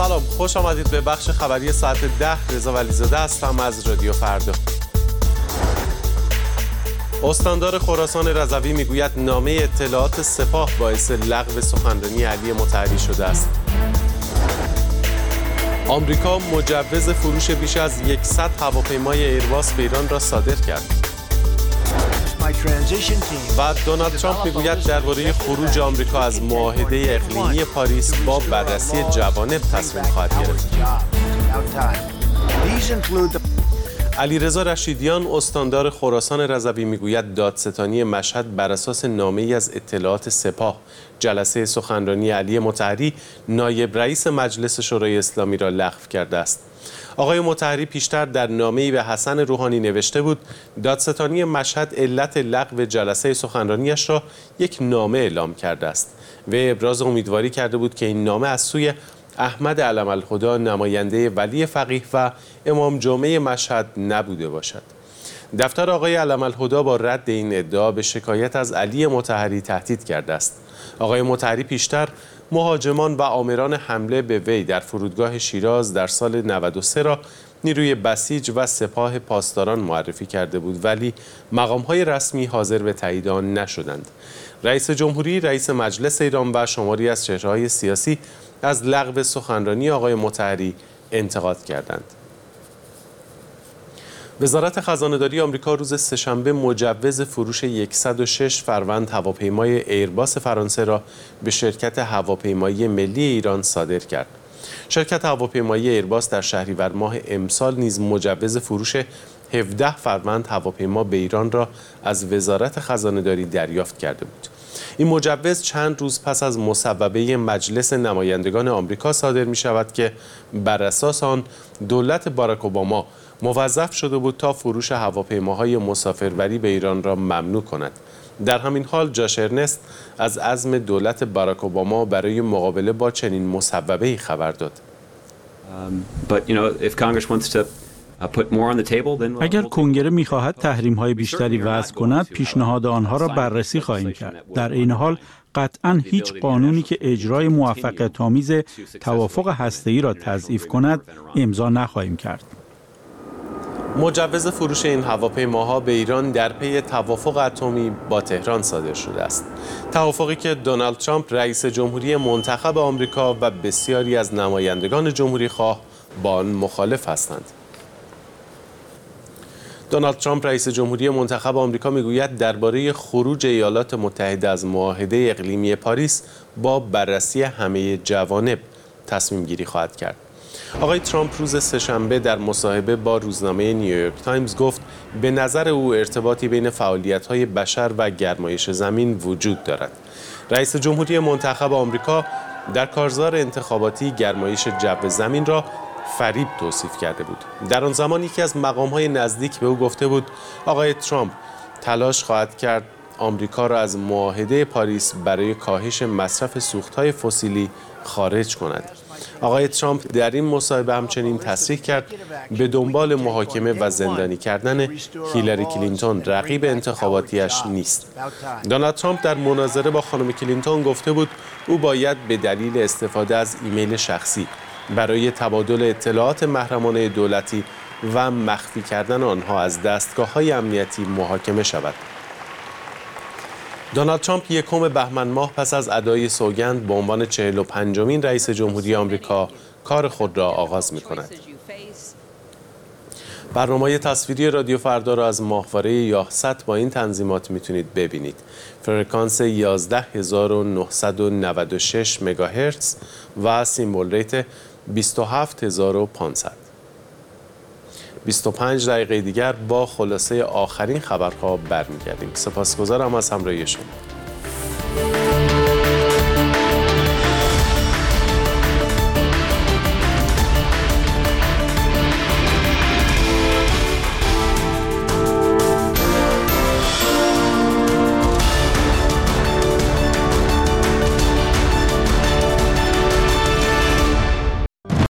سلام، خوش آمدید به بخش خبری ساعت 10. رضا ولیزاده هستم از رادیو فردا. استاندار خراسان رضوی میگوید نامه اطلاعات سپاه باعث لغو سخنرانی علی مطهری شده است. آمریکا مجوز فروش بیش از 100 هواپیمای ایرباس به ایران را صادر کرد. و دونالد ترامپ میگوید درباره خروج آمریکا از معاهده اقلیمی پاریس با بررسی جوانب تصمیم خواهد گرفت. علیرضا رشیدیان استاندار خراسان رضوی میگوید دادستانی مشهد بر اساس نامه‌ای از اطلاعات سپاه جلسه سخنرانی علی مطهری نایب رئیس مجلس شورای اسلامی را لغو کرده است. آقای مطهری پیشتر در نامه‌ای به حسن روحانی نوشته بود دادستانی مشهد علت لغو جلسه سخنرانیش را یک نامه اعلام کرده است و ابراز امیدواری کرده بود که این نامه از سوی احمد علم‌الهدی نماینده ولی فقیه و امام جمعه مشهد نبوده باشد. دفتر آقای علم‌الهدی با رد این ادعا به شکایت از علی مطهری تهدید کرده است. آقای مطهری پیشتر مهاجمان و آمران حمله به وی در فرودگاه شیراز در سال 93 را نیروی بسیج و سپاه پاسداران معرفی کرده بود ولی مقام‌های رسمی حاضر به تایید آن نشدند. رئیس جمهوری، رئیس مجلس ایران و شماری از چهره‌های سیاسی از لغو سخنرانی آقای مطهری انتقاد کردند. وزارت خزانه‌داری آمریکا روز سه‌شنبه مجوز فروش 106 فروند هواپیمای ایرباس فرانسه را به شرکت هواپیمایی ملی ایران صادر کرد. شرکت هواپیمایی ایرباس در شهریور ماه امسال نیز مجوز فروش 17 فروند هواپیما به ایران را از وزارت خزانه‌داری دریافت کرده بود. این مجوز چند روز پس از مصوبه مجلس نمایندگان آمریکا صادر می شود که بر اساس آن دولت باراک اوباما موظف شده بود تا فروش هواپیماهای مسافربری به ایران را ممنوع کند. در همین حال جاش ارنست از عزم دولت باراک اوباما برای مقابله با چنین مصوبه‌ای خبر داد. اگر کنگره می‌خواهد تحریم‌های بیشتری وضع کند، پیشنهاد آنها را بررسی خواهیم کرد. در این حال قطعاً هیچ قانونی که اجرای موفقیت‌آمیز توافق هسته‌ای را تضعیف کند، امضا نخواهیم کرد. مجوز فروش این هواپیماها به ایران در پی توافق اتمی با تهران صادر شده است. توافقی که دونالد ترامپ رئیس جمهوری منتخب آمریکا و بسیاری از نمایندگان جمهوری‌خواه با آن مخالف هستند. دونالد ترامپ رئیس جمهوری منتخب آمریکا میگوید درباره خروج ایالات متحده از معاهده اقلیمی پاریس با بررسی همه جوانب تصمیم گیری خواهد کرد. آقای ترامپ روز سه‌شنبه در مصاحبه با روزنامه نیویورک تایمز گفت به نظر او ارتباطی بین فعالیت‌های بشر و گرمایش زمین وجود دارد. رئیس جمهوری منتخب آمریکا در کارزار انتخاباتی گرمایش جو زمین را فریب توصیف کرده بود. در آن زمان یکی از مقام‌های نزدیک به او گفته بود آقای ترامپ تلاش خواهد کرد آمریکا را از معاهده پاریس برای کاهش مصرف سوخت‌های فسیلی خارج کند. آقای ترامپ در این مصاحبه همچنین تصریح کرد به دنبال محاکمه و زندانی کردن هیلاری کلینتون رقیب انتخاباتیش نیست. دونالد ترامپ در مناظره با خانم کلینتون گفته بود او باید به دلیل استفاده از ایمیل شخصی برای تبادل اطلاعات محرمانه دولتی و مخفی کردن آنها از دستگاه‌های امنیتی محاکمه شود. دونالد ترامپ یکم بهمن ماه پس از ادای سوگند به عنوان 45مین رئیس جمهوری آمریکا کار خود را آغاز می‌کند. برنامه تصویری رادیو فردا را از ماهواره یاهست با این تنظیمات میتونید ببینید. فرکانس 11996 مگاهرتز و سیمبل ریت 27500. 25 دقیقه دیگر با خلاصه آخرین خبرها برمیگردیم. سپاسگزارم از همراهی شما.